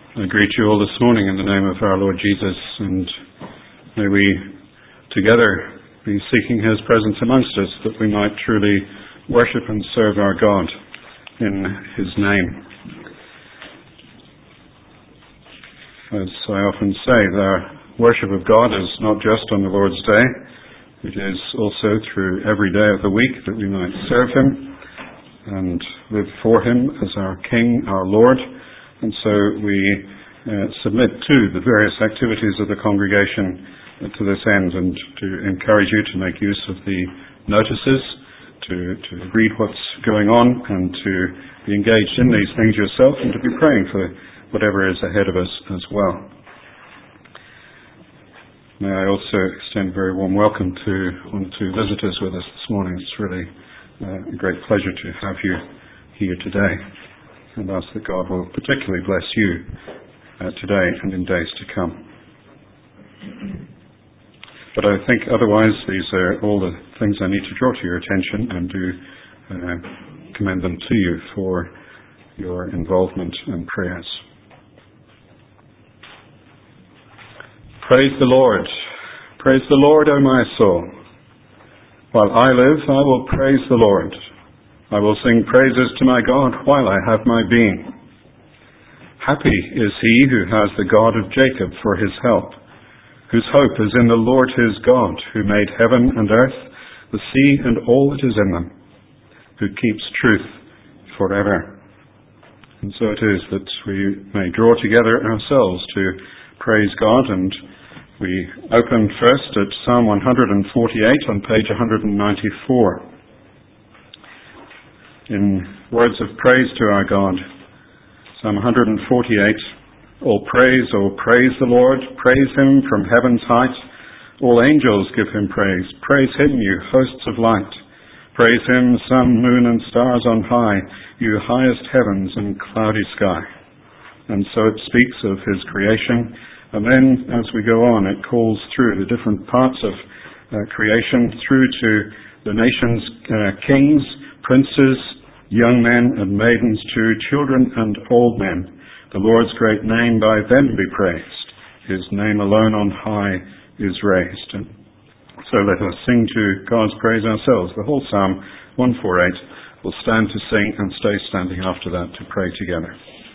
I greet you all this morning in the name of our Lord Jesus, and may we together be seeking His presence amongst us, that we might truly worship and serve our God in His name. As I often say, the worship of God is not just on the Lord's Day, it is also through every day of the week that we might serve Him and live for Him as our King, our Lord. And so we submit to the various activities of the congregation to this end, and to encourage you to make use of the notices, to read what's going on, and to be engaged in these things yourself, and to be praying for whatever is ahead of us as well. May I also extend a very warm welcome to one or two visitors with us this morning. It's really a great pleasure to have you here today, and ask that God will particularly bless you today and in days to come. But I think otherwise these are all the things I need to draw to your attention, and do commend them to you for your involvement and prayers. Praise the Lord. Praise the Lord, O my soul. While I live, I will praise the Lord. I will sing praises to my God while I have my being. Happy is he who has the God of Jacob for his help, whose hope is in the Lord his God, who made heaven and earth, the sea and all that is in them, who keeps truth forever. And so it is that we may draw together ourselves to praise God, and we open first at Psalm 148 on page 194. In words of praise to our God, Psalm 148, all praise the Lord, praise Him from heaven's height, all angels give Him praise, praise Him, you hosts of light, praise Him, sun, moon and stars on high, you highest heavens and cloudy sky. And so it speaks of His creation, and then as we go on it calls through the different parts of creation, through to the nation's kings, princes, young men and maidens, to children and old men. The Lord's great name by them be praised. His name alone on high is raised. And so let us sing to God's praise ourselves. The whole Psalm 148 will stand to sing and stay standing after that to pray together.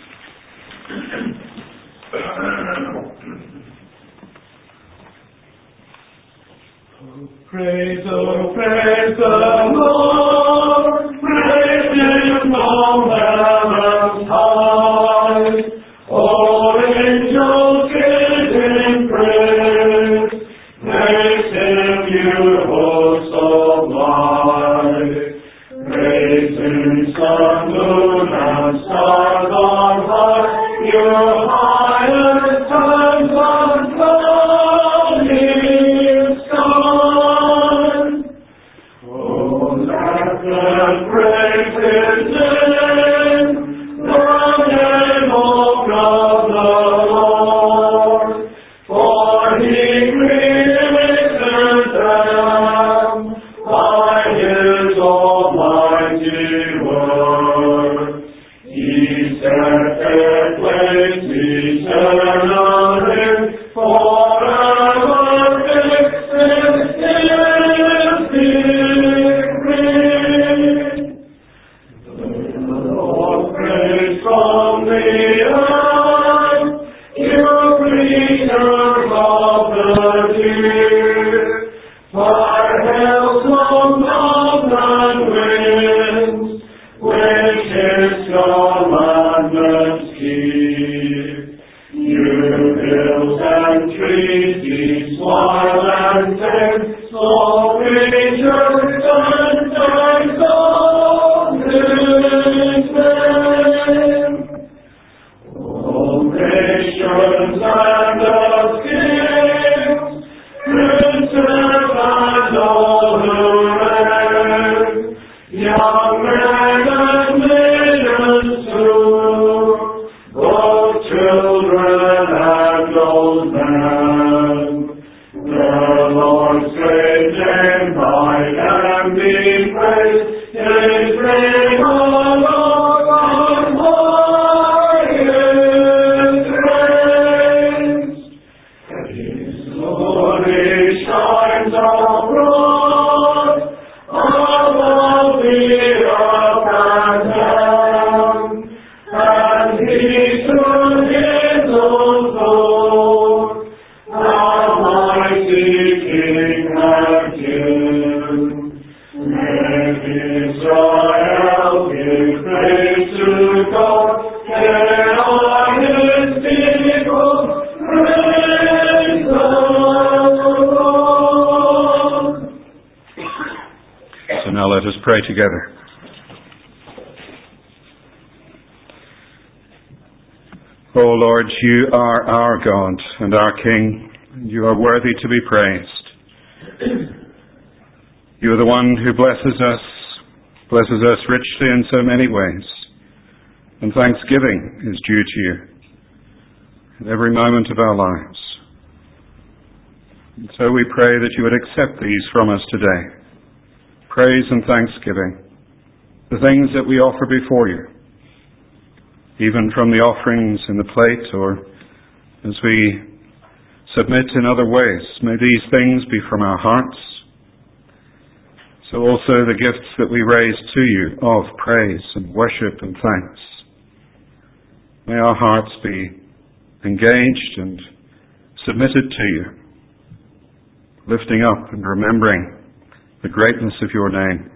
Praise the Lord, praise Him from heaven's high. All angels give Him praise, praise Him, you hosts of light. Praise Him, sun, moon, and stars on high, your highest times on cloudy sky. Oh, let them praise His name, the name of God the Lord, for He created them by His almighty word. He set their place eternally, forever fixed in His decree. The Lord praise from the earth, you creatures of the deep, by hails of mountain winds, which His commandments keep. You hills and trees, ye smile and sing, small creatures and times on His name. All nations and the kings, princes and all who reign, young men and maidens too, both children and old men. The Lord's great name by them be praised, His name alone on high is raised. pray together. O Lord, you are our God and our King. You are worthy to be praised. You are the one who blesses us richly in so many ways. And thanksgiving is due to you in every moment of our lives. And so we pray that you would accept these from us today. Praise and thanksgiving, the things that we offer before you, even from the offerings in the plate or as we submit in other ways. May these things be from our hearts. So also the gifts that we raise to you of praise and worship and thanks. May our hearts be engaged and submitted to you, lifting up and remembering the greatness of your name.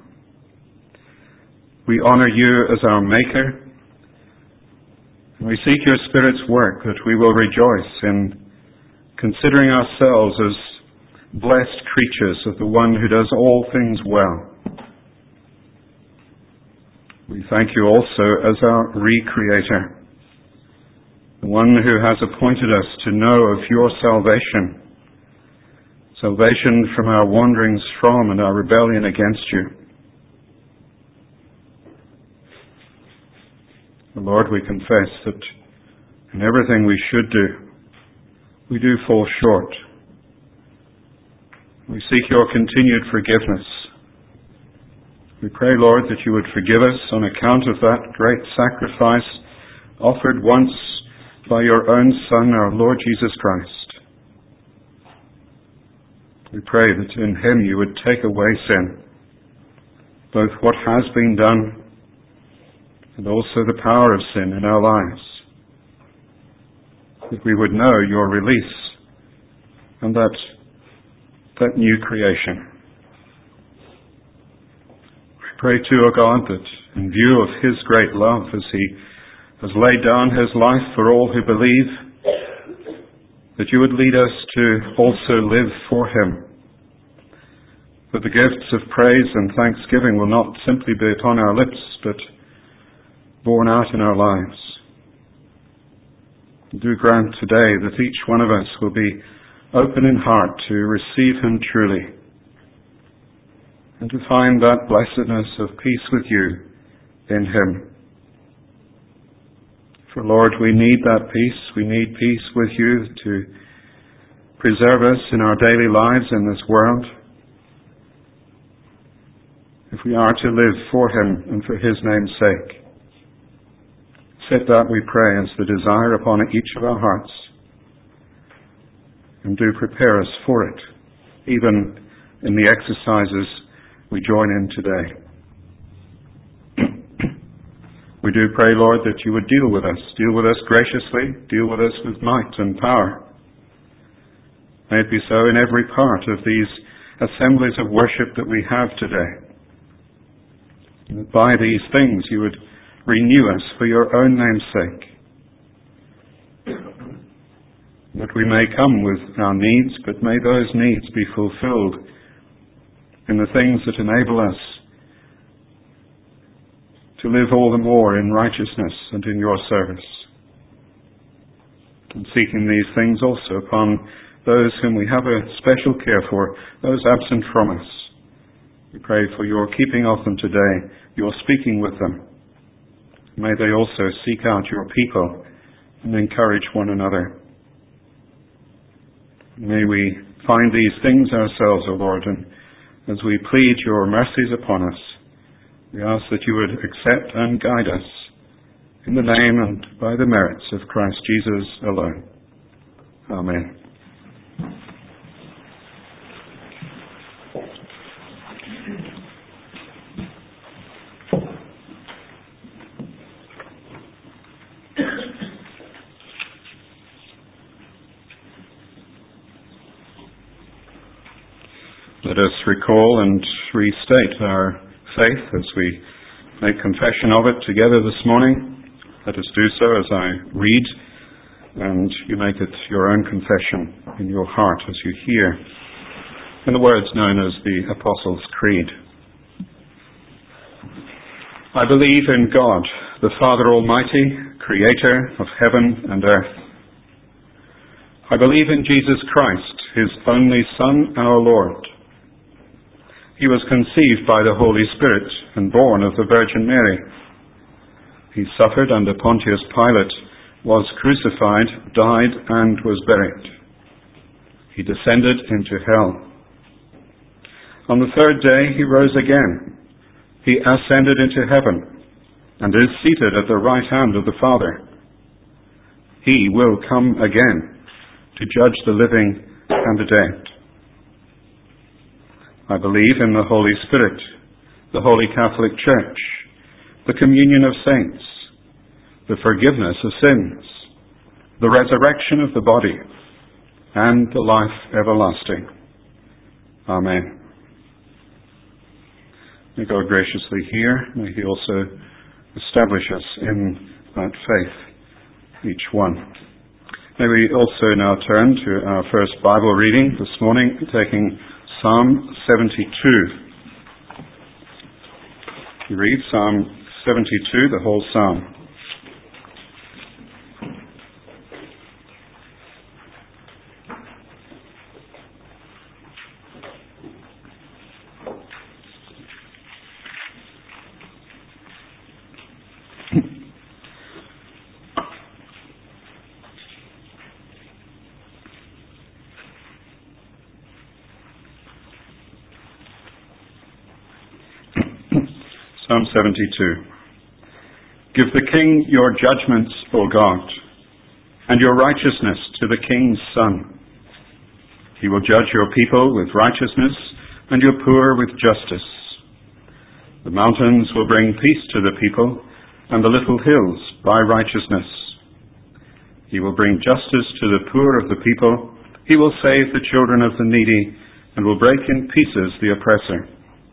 We honor you as our Maker, and we seek your Spirit's work that we will rejoice in considering ourselves as blessed creatures of the one who does all things well. We thank you also as our Recreator, the one who has appointed us to know of your salvation from our wanderings from and our rebellion against you. Lord, we confess that in everything we should do, we do fall short. We seek your continued forgiveness. We pray, Lord, that you would forgive us on account of that great sacrifice offered once by your own Son, our Lord Jesus Christ. We pray that in him you would take away sin, both what has been done and also the power of sin in our lives, that we would know your release and that new creation. We pray too, O God, that in view of his great love, as he has laid down his life for all who believe, that you would lead us to also live for him. That the gifts of praise and thanksgiving will not simply be upon our lips, but borne out in our lives. Do grant today that each one of us will be open in heart to receive him truly, and to find that blessedness of peace with you in him. For Lord, we need that peace. We need peace with you to preserve us in our daily lives in this world, if we are to live for him and for his name's sake. Set that, we pray, as the desire upon each of our hearts, and do prepare us for it, even in the exercises we join in today. We do pray, Lord, that you would deal with us graciously, deal with us with might and power. May it be so in every part of these assemblies of worship that we have today. And that by these things you would renew us for your own name's sake. That we may come with our needs, but may those needs be fulfilled in the things that enable us to live all the more in righteousness and in your service. And seeking these things also upon those whom we have a special care for, those absent from us. We pray for your keeping of them today, your speaking with them. May they also seek out your people and encourage one another. May we find these things ourselves, O Lord, and as we plead your mercies upon us, we ask that you would accept and guide us in the name and by the merits of Christ Jesus alone. Amen. Let us recall and restate our faith as we make confession of it together this morning. Let us do so as I read, and you make it your own confession in your heart as you hear, in the words known as the Apostles' Creed. I believe in God, the Father Almighty, creator of heaven and earth. I believe in Jesus Christ, his only Son, our Lord. He was conceived by the Holy Spirit and born of the Virgin Mary. He suffered under Pontius Pilate, was crucified, died, and was buried. He descended into hell. On the third day he rose again. He ascended into heaven and is seated at the right hand of the Father. He will come again to judge the living and the dead. I believe in the Holy Spirit, the Holy Catholic Church, the communion of saints, the forgiveness of sins, the resurrection of the body, and the life everlasting. Amen. May God graciously hear. May he also establish us in that faith, each one. May we also now turn to our first Bible reading this morning, taking Psalm 72. We read Psalm 72, the whole psalm. Psalm 72. Give the king your judgments, O God, and your righteousness to the king's son. He will judge your people with righteousness and your poor with justice. The mountains will bring peace to the people, and the little hills by righteousness. He will bring justice to the poor of the people. He will save the children of the needy, and will break in pieces the oppressor.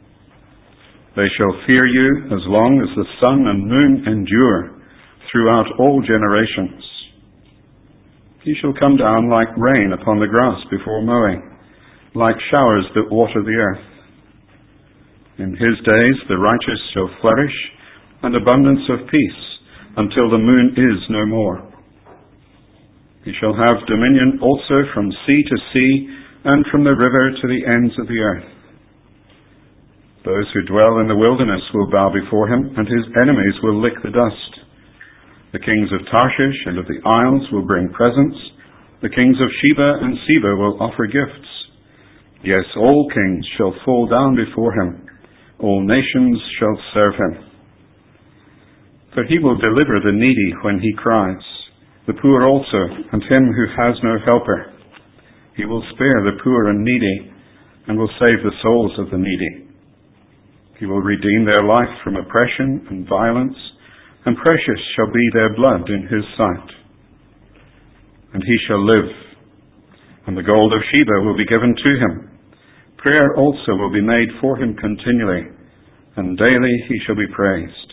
They shall fear you as long as the sun and moon endure, throughout all generations. He shall come down like rain upon the grass before mowing, like showers that water the earth. In his days the righteous shall flourish, and abundance of peace, until the moon is no more. He shall have dominion also from sea to sea, and from the river to the ends of the earth. Those who dwell in the wilderness will bow before him, and his enemies will lick the dust. The kings of Tarshish and of the isles will bring presents. The kings of Sheba and Seba will offer gifts. Yes, all kings shall fall down before him. All nations shall serve him. For he will deliver the needy when he cries, the poor also, and him who has no helper. He will spare the poor and needy, and will save the souls of the needy. He will redeem their life from oppression and violence, and precious shall be their blood in his sight. And he shall live, and the gold of Sheba will be given to him. Prayer also will be made for him continually, and daily he shall be praised.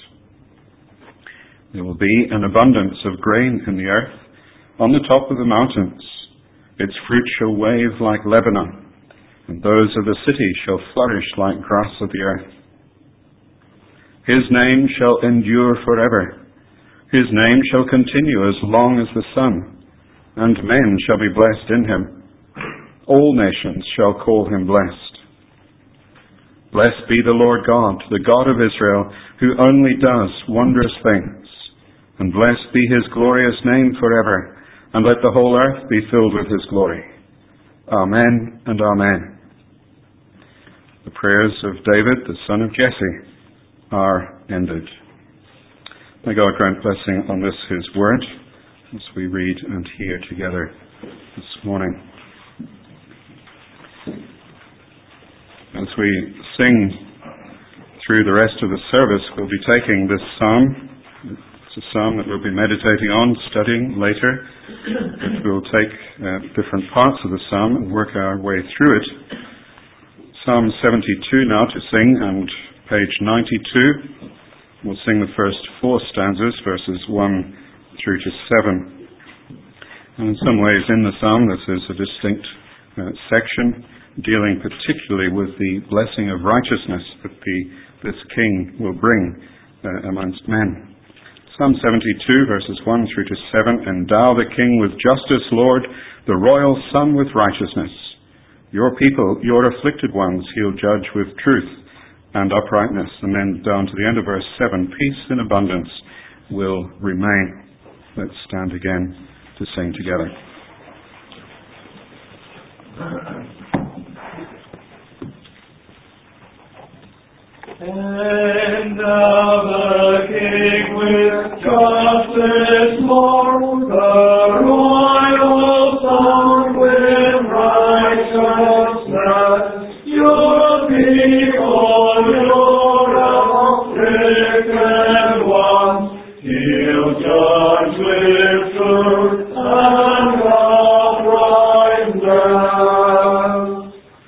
There will be an abundance of grain in the earth, on the top of the mountains. Its fruit shall wave like Lebanon, and those of the city shall flourish like grass of the earth. His name shall endure forever. His name shall continue as long as the sun, and men shall be blessed in him. All nations shall call him blessed. Blessed be the Lord God, the God of Israel, who only does wondrous things. And blessed be his glorious name forever, and let the whole earth be filled with his glory. Amen and amen. The prayers of David, the son of Jesse, are ended. May God grant blessing on this his word as we read and hear together this morning. As we sing through the rest of the service, we'll be taking this psalm. It's a psalm that we'll be meditating on, studying later. But we'll take different parts of the psalm and work our way through it. Psalm 72 now to sing, and page 92. We'll sing the first four stanzas, verses 1 through to 7. And in some ways in the psalm this is a distinct section dealing particularly with the blessing of righteousness that this king will bring amongst men. Psalm 72, verses 1 through to 7, Endow the king with justice, Lord, the royal son with righteousness. Your people, your afflicted ones, he'll judge with truth and uprightness. And then down to the end of verse 7, peace in abundance will remain. Let's stand again to sing together. And the king with justice, Lord, the royal son with righteousness, your people, your afflicted ones, he'll judge with truth and uprightness.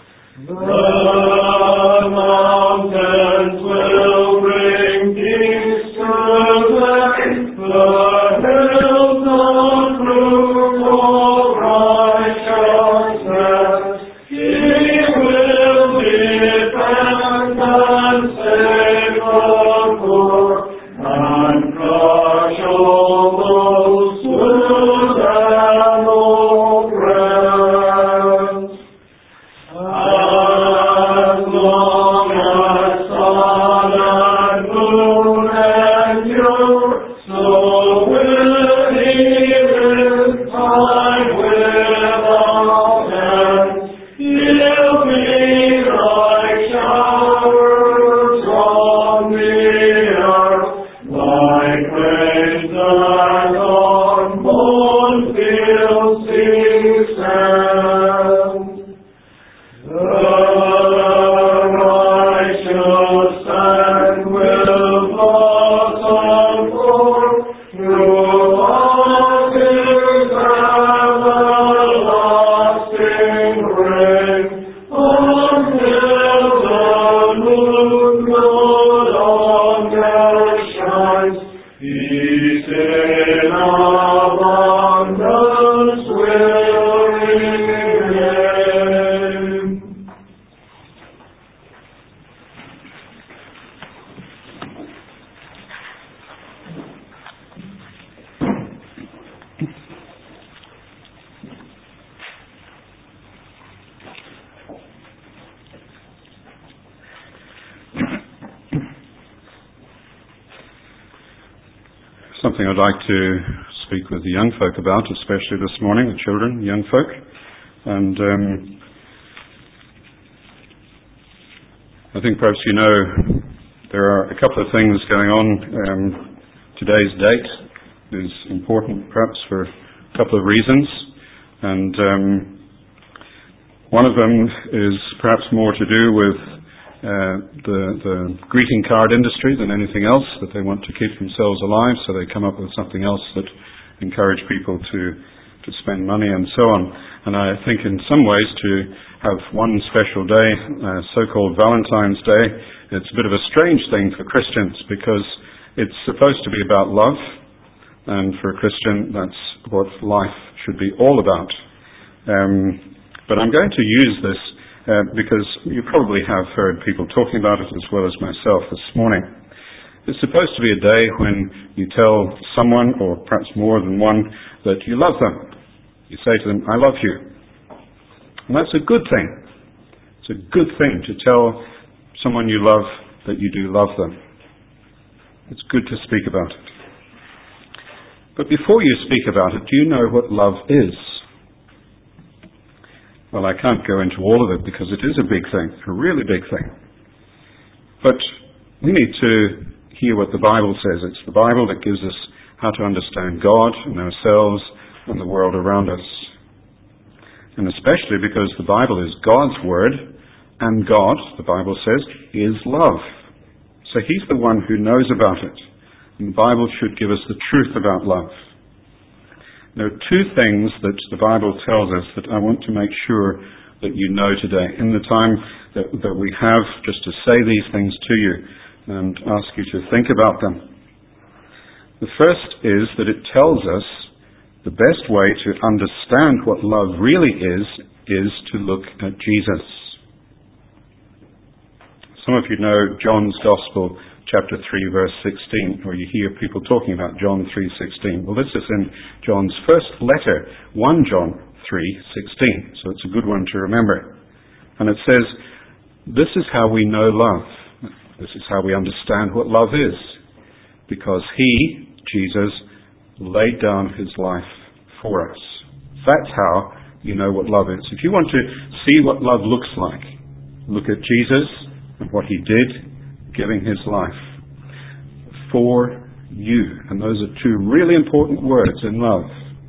Something I'd like to speak with the young folk about, especially this morning, the children, young folk. And I think perhaps you know there are a couple of things going on. Today's date is important perhaps for a couple of reasons. And one of them is perhaps more to do with the greeting card industry than anything else, that they want to keep themselves alive, so they come up with something else that encourage people to spend money and so on. And I think in some ways to have one special day, so-called Valentine's Day, it's a bit of a strange thing for Christians because it's supposed to be about love, and for a Christian that's what life should be all about. But I'm going to use this because you probably have heard people talking about it as well as myself this morning. It's supposed to be a day when you tell someone, or perhaps more than one, that you love them. You say to them, I love you. And that's a good thing. It's a good thing to tell someone you love that you do love them. It's good to speak about it. But before you speak about it, do you know what love is? Well, I can't go into all of it because it is a big thing, a really big thing. But we need to hear what the Bible says. It's the Bible that gives us how to understand God and ourselves and the world around us. And especially because the Bible is God's Word, and God, the Bible says, is love. So He's the one who knows about it. And the Bible should give us the truth about love. There are two things that the Bible tells us that I want to make sure that you know today, in the time that we have just to say these things to you and ask you to think about them. The first is that it tells us the best way to understand what love really is to look at Jesus. Some of you know John's Gospel, chapter 3, verse 16, or you hear people talking about John 3:16. Well, this is in John's first letter, 1 John 3:16, so it's a good one to remember. And it says, "This is how we know love. This is how we understand what love is, because He, Jesus, laid down His life for us." That's how you know what love is. If you want to see what love looks like, look at Jesus and what He did, giving His life for you. And those are two really important words in love.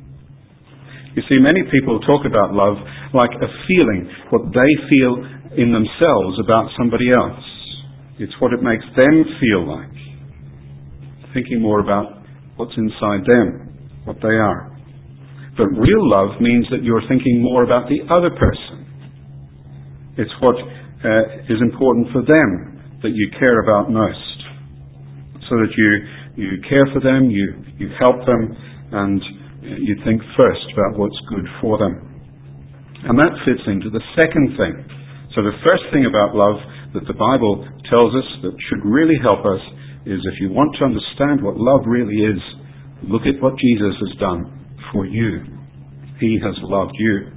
You see, many people talk about love like a feeling, what they feel in themselves about somebody else. It's what it makes them feel like. Thinking more about what's inside them, what they are. But real love means that you're thinking more about the other person. It's what is important for them that you care about most. So that you care for them, you help them, and you think first about what's good for them. And that fits into the second thing. So the first thing about love that the Bible tells us that should really help us is, if you want to understand what love really is, look at what Jesus has done for you. He has loved you.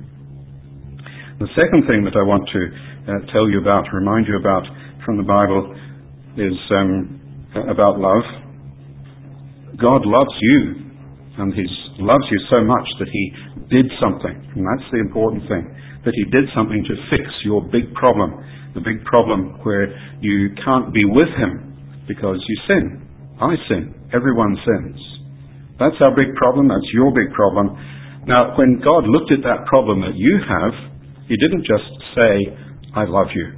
The second thing that I want to tell you about, remind you about from the Bible, is about love. God loves you, and He loves you so much that He did something, and that's the important thing, that He did something to fix your big problem, the big problem where you can't be with Him because you sin. I sin. Everyone sins. That's our big problem. That's your big problem. Now, when God looked at that problem that you have, He didn't just say, "I love you."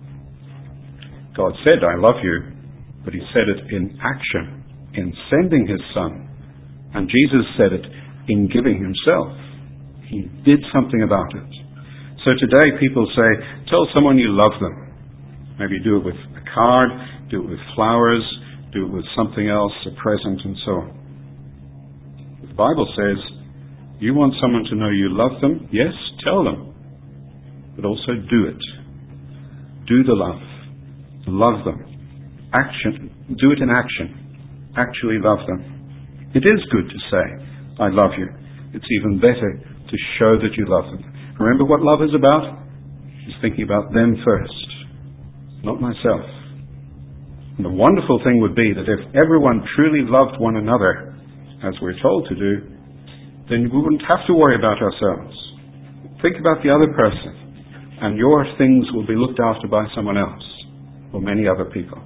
God said, "I love you," but He said it in action, in sending His Son. And Jesus said it in giving Himself. He did something about it. So today people say, tell someone you love them. Maybe do it with a card, do it with flowers, do it with something else, a present, and so on. The Bible says, you want someone to know you love them? Yes, tell them. But also do it. Do the love. Love them. Action. Do it in action. Actually love them. It is good to say, I love you. It's even better to show that you love them. Remember what love is about? It's thinking about them first, not myself. And the wonderful thing would be that if everyone truly loved one another, as we're told to do, then we wouldn't have to worry about ourselves. Think about the other person, and your things will be looked after by someone else, or many other people.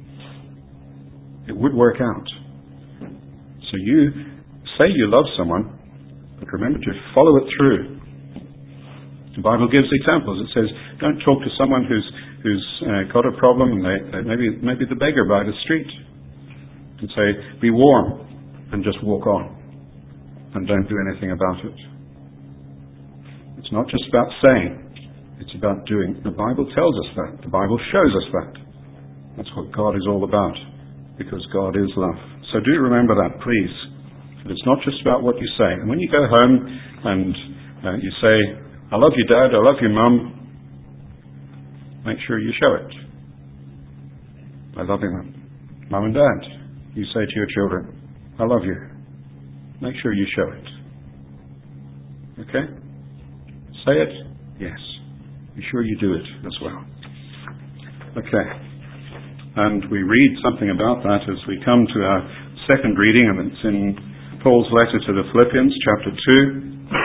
It would work out. So you say you love someone, but remember to follow it through. The Bible gives examples. It says, don't talk to someone who's got a problem, and maybe the beggar by the street, and say, be warm, and just walk on, and don't do anything about it. It's not just about saying, it's about doing. The Bible tells us that. The Bible shows us that. That's what God is all about, because God is love. So do remember that, please. That it's not just about what you say. And when you go home and you say, I love you, Dad, I love you, Mum, make sure you show it. I love you, Mum and Dad. You say to your children, I love you. Make sure you show it. Okay? Say it? Yes. Be sure you do it as well. Okay. And we read something about that as we come to our second reading, and it's in Paul's letter to the Philippians, chapter 2.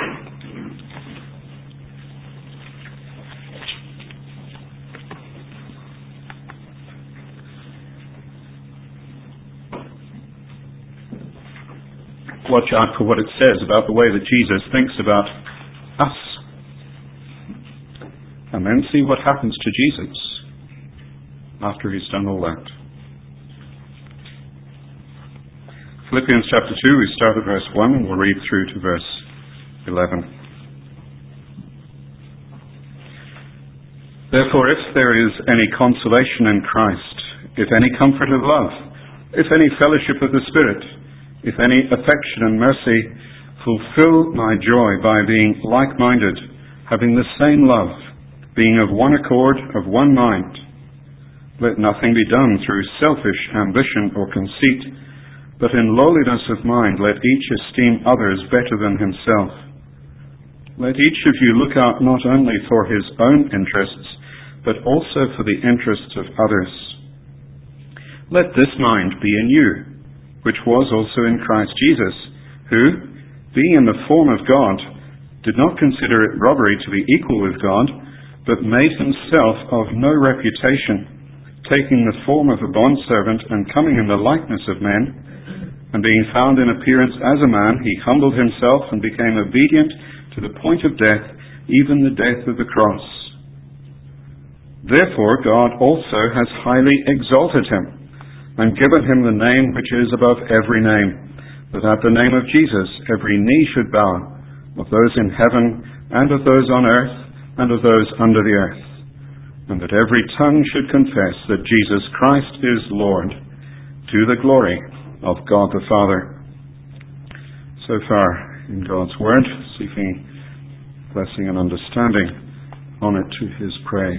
Watch out for what it says about the way that Jesus thinks about us. And then see what happens to Jesus after he's done all that. Philippians chapter 2, we start at verse 1 and we'll read through to verse 11. Therefore, if there is any consolation in Christ, if any comfort of love, if any fellowship of the Spirit, if any affection and mercy, fulfill my joy by being like-minded, having the same love, being of one accord, of one mind. Let nothing be done through selfish ambition or conceit, but in lowliness of mind let each esteem others better than himself. Let each of you look out not only for his own interests, but also for the interests of others. Let this mind be in you, which was also in Christ Jesus, who, being in the form of God, did not consider it robbery to be equal with God, but made himself of no reputation, taking the form of a bondservant and coming in the likeness of men, and being found in appearance as a man, he humbled himself and became obedient to the point of death, even the death of the cross. Therefore God also has highly exalted him, and given him the name which is above every name, that at the name of Jesus every knee should bow, of those in heaven, and of those on earth, and of those under the earth, and that every tongue should confess that Jesus Christ is Lord, to the glory of God the Father. So far in God's Word, seeking blessing and understanding on it to his praise.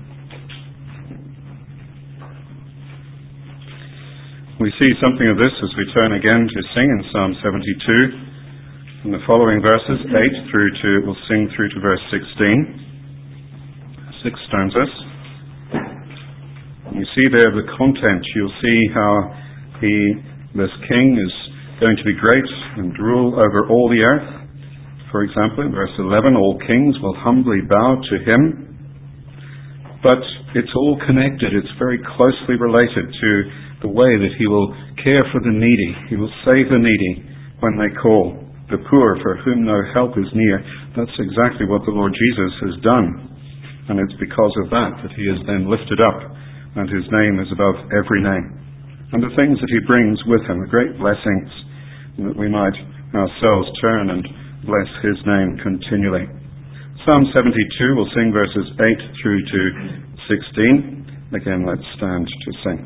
We see something of this as we turn again to sing in Psalm 72. In the following verses, 8 through to, we'll sing through to verse 16. 6 stanzas. You see there the content. You'll see how this king is going to be great and rule over all the earth. For example, in verse 11, all kings will humbly bow to him. But it's all connected. It's very closely related to the way that he will care for the needy. He will save the needy when they call. The poor for whom no help is near. That's exactly what the Lord Jesus has done. And it's because of that he is then lifted up, and his name is above every name. And the things that he brings with him, the great blessings, that we might ourselves turn and bless his name continually. Psalm 72, we'll sing verses 8 through to 16. Again, let's stand to sing.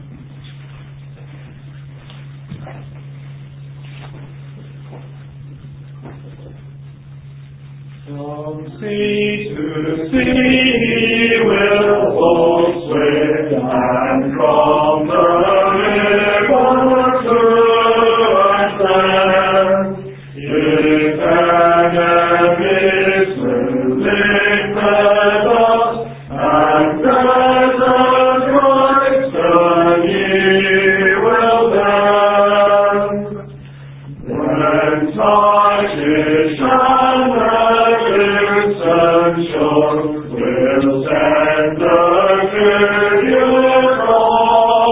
From sea to sea he will hold sway, and from the river to the land, his enemies will lick the dust, and present Christ he will bend. When touches shall will send the Savior from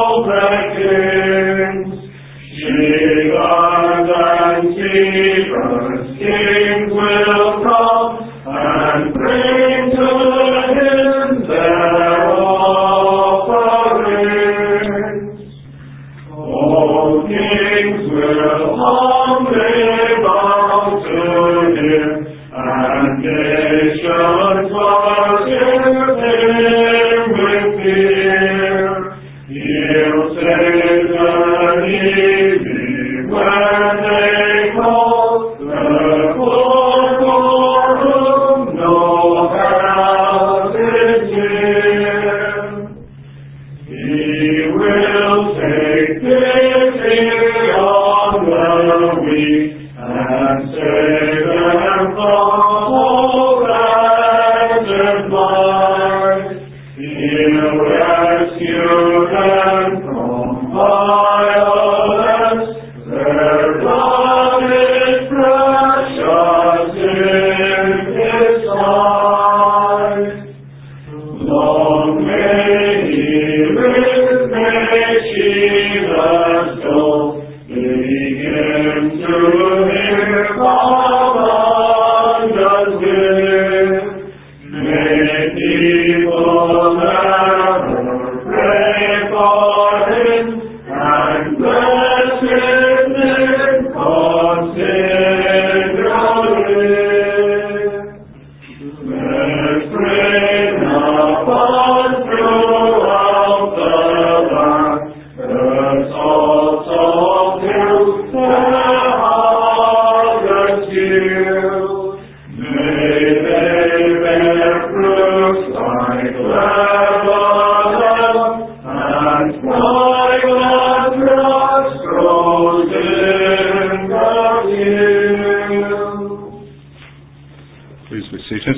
Please be seated.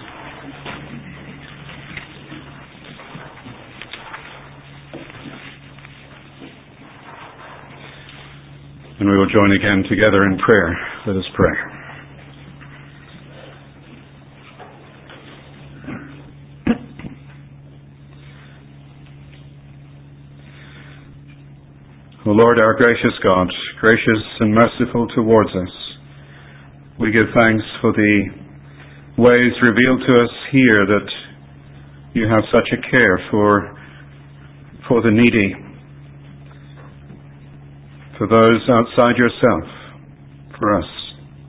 And we will join again together in prayer. Let us pray. O Lord, our gracious God, gracious and merciful towards us, we give thanks for the ways revealed to us here that you have such a care for the needy, for those outside yourself, for us.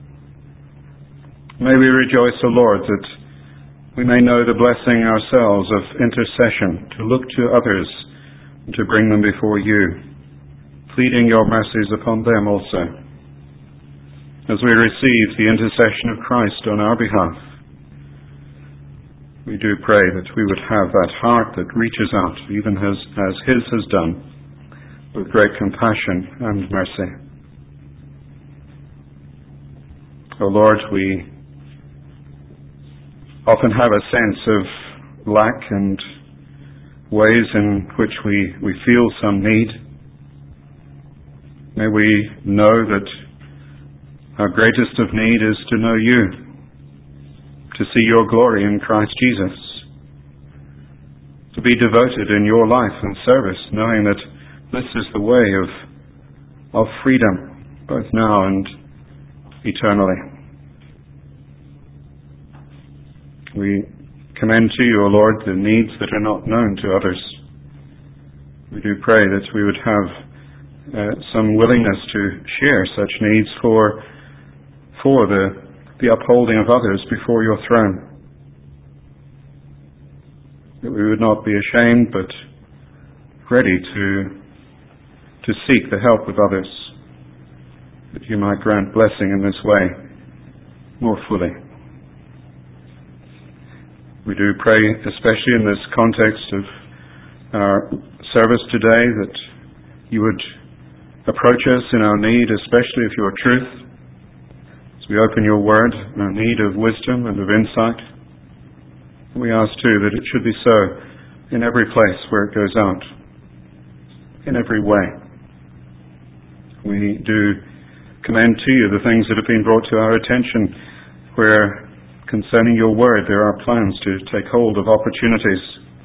May we rejoice, O Lord, that we may know the blessing ourselves of intercession, to look to others and to bring them before you, pleading your mercies upon them also, as we receive the intercession of Christ on our behalf. We do pray that we would have that heart that reaches out, even as his has done, with great compassion and mercy. O Lord, we often have a sense of lack and ways in which we feel some need. May we know that our greatest of need is to know you, to see your glory in Christ Jesus, to be devoted in your life and service, knowing that this is the way of freedom, both now and eternally. We commend to you, O Lord, the needs that are not known to others. We do pray that we would have some willingness to share such needs for the upholding of others before your throne. That we would not be ashamed, but ready to seek the help of others, that you might grant blessing in this way more fully. We do pray, especially in this context of our service today, that you would approach us in our need, especially of your truth, as we open your word, our need of wisdom and of insight. We ask too that it should be so in every place where it goes out, in every way. We do commend to you the things that have been brought to our attention, where concerning your word there are plans to take hold of opportunities,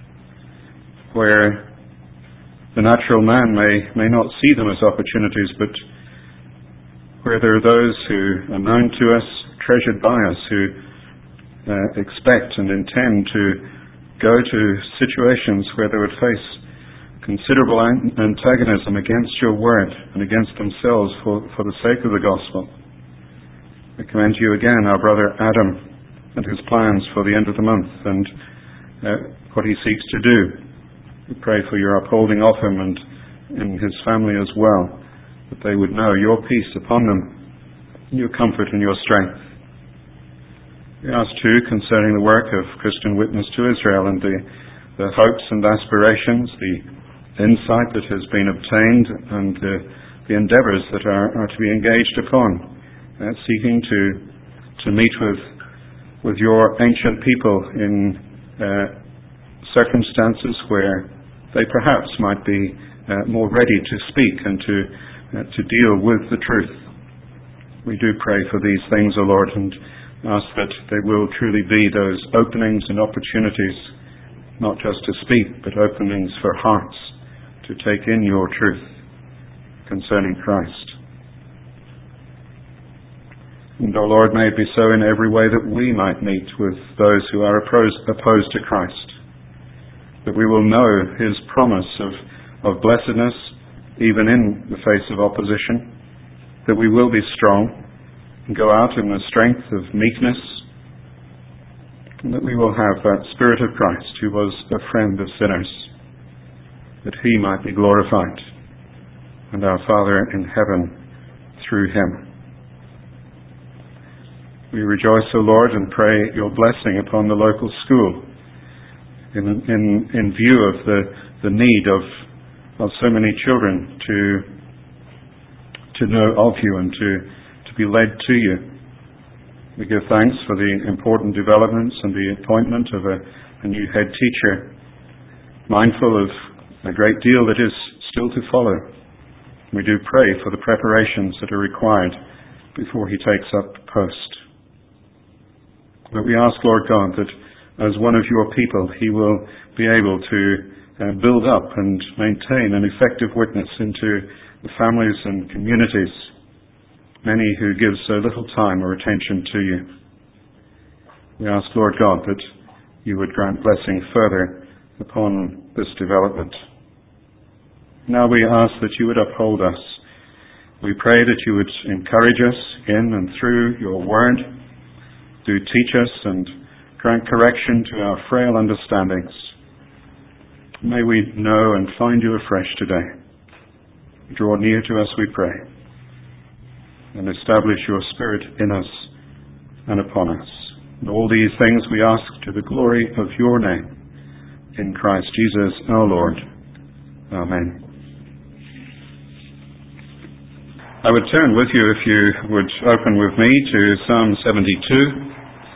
where the natural man may not see them as opportunities, but where there are those who are known to us, treasured by us, who expect and intend to go to situations where they would face considerable antagonism against your word and against themselves for the sake of the gospel. I commend to you again our brother Adam and his plans for the end of the month and what he seeks to do. We pray for your upholding of him and in his family as well, that they would know your peace upon them, your comfort and your strength. We ask too concerning the work of Christian Witness to Israel and the hopes and aspirations, the insight that has been obtained and the endeavours that are to be engaged upon, seeking to meet with your ancient people in circumstances where they perhaps might be more ready to speak and to deal with the truth. We do pray for these things, O Lord, and ask that they will truly be those openings and opportunities, not just to speak, but openings for hearts to take in your truth concerning Christ. And, O Lord, may it be so in every way that we might meet with those who are opposed to Christ, that we will know his promise of blessedness even in the face of opposition, that we will be strong and go out in the strength of meekness, and that we will have that Spirit of Christ who was a friend of sinners, that he might be glorified, and our Father in heaven through him. We rejoice, O Lord, and pray your blessing upon the local school in view of the need of so many children to know of you and to be led to you. We give thanks for the important developments and the appointment of a new head teacher, mindful of a great deal that is still to follow. We do pray for the preparations that are required before he takes up post. But we ask, Lord God, that as one of your people, he will be able to build up and maintain an effective witness into the families and communities, many who give so little time or attention to you. We ask, Lord God, that you would grant blessing further upon this development. Now we ask that you would uphold us. We pray that you would encourage us in and through your word. Do teach us and grant correction to our frail understandings. May we know and find you afresh today. Draw near to us, we pray, and establish your Spirit in us and upon us. And all these things we ask to the glory of your name, in Christ Jesus our Lord. Amen. I would turn with you, if you would open with me, to Psalm 72.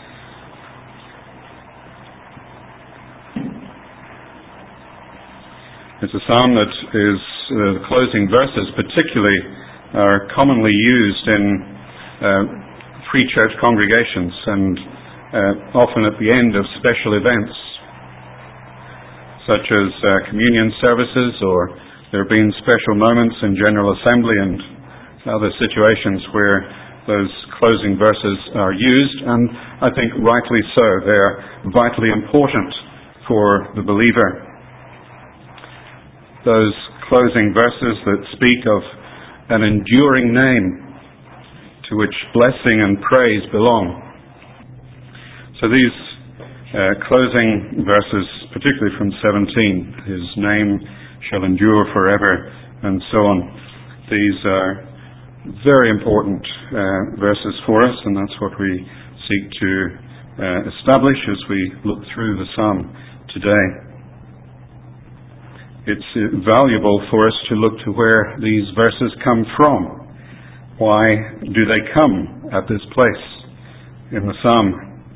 It's a psalm that is, the closing verses particularly are commonly used in free church congregations and often at the end of special events, such as communion services, or there have been special moments in General Assembly and other situations where those closing verses are used, and I think rightly so. They're vitally important for the believer. Those closing verses that speak of an enduring name to which blessing and praise belong. So these closing verses, particularly from 17, his name shall endure forever, and so on. These are very important verses for us, and that's what we seek to establish as we look through the psalm today. It's valuable for us to look to where these verses come from. Why do they come at this place in the psalm?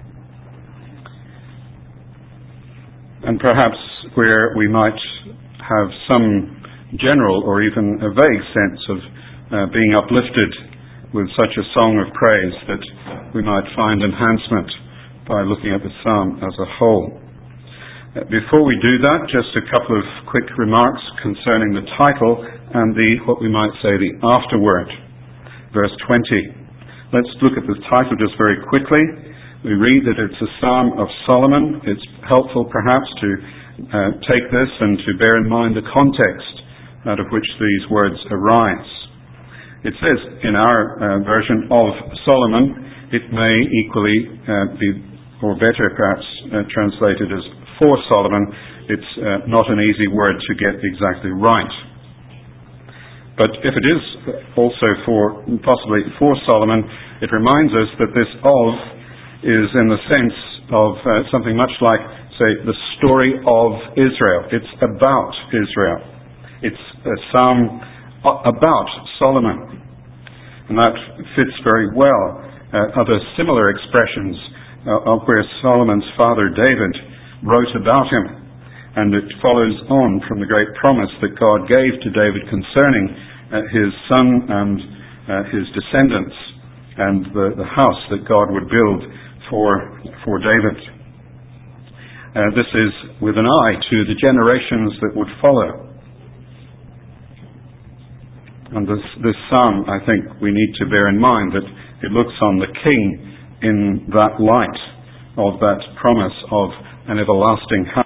And perhaps where we might have some general or even a vague sense of being uplifted with such a song of praise, that we might find enhancement by looking at the psalm as a whole. Before we do that, just a couple of quick remarks concerning the title and what we might say the afterword. Verse 20. Let's look at the title just very quickly. We read that it's a Psalm of Solomon. It's helpful perhaps to take this and to bear in mind the context out of which these words arise. It says in our version of Solomon. It may equally be, or better perhaps, translated as for Solomon. It's not an easy word to get exactly right. But if it is also possibly for Solomon, it reminds us that this of is in the sense of something much like, say, the story of Israel. It's about Israel. It's a psalm about Solomon. And that fits very well other similar expressions of where Solomon's father David wrote about him. And it follows on from the great promise that God gave to David concerning his son and his descendants and the house that God would build for David. This is with an eye to the generations that would follow. And this psalm, I think we need to bear in mind that it looks on the king in that light of that promise of an everlasting house.